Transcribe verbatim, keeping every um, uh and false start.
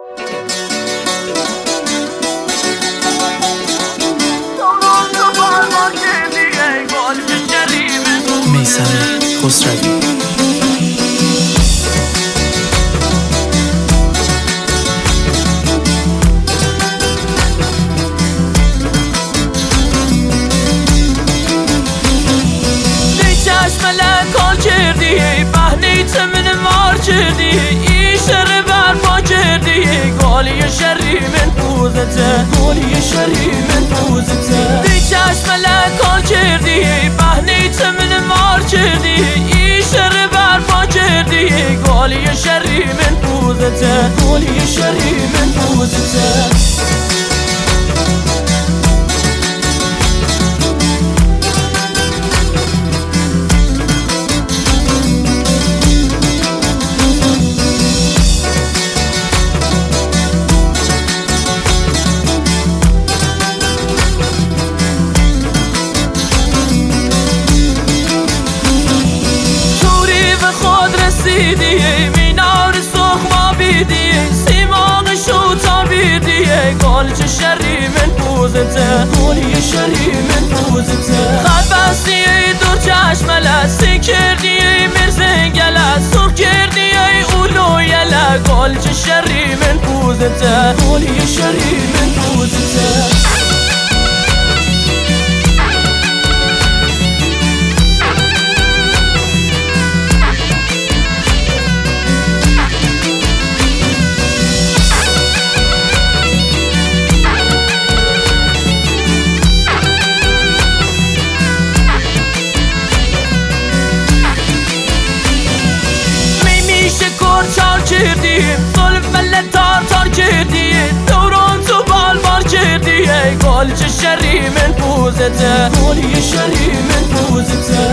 میثم خسروی. کال کردی بهنیت من مار کردی این شر برپا کردی گالی شری من پوزته گالی شری من پوزته دی چشم کال کردی بهنیت من مار کردی این شر برپا کردی گالی شری من پوزته گالی شری من پوزته مینار سخ ما بیدی سیمان شو تا بیدی گال چه شری من پوزته گالی شری من پوزته خط بستی دور چشم لستی کردی مرزنگله سرخ کردی اولویله گال چه شری من پوزته گالی شری من پوزته چار کردی ظلم بله تار تار کردی دوران تو بال بار کردی گال چه شری من پوزته گالی شری من پوزته